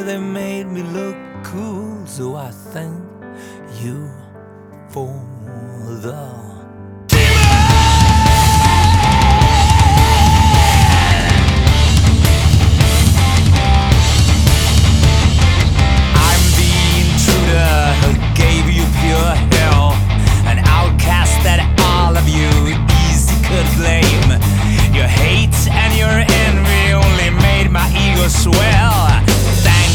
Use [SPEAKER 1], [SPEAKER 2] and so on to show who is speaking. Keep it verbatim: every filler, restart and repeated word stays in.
[SPEAKER 1] they made me look cool. So I thank you for the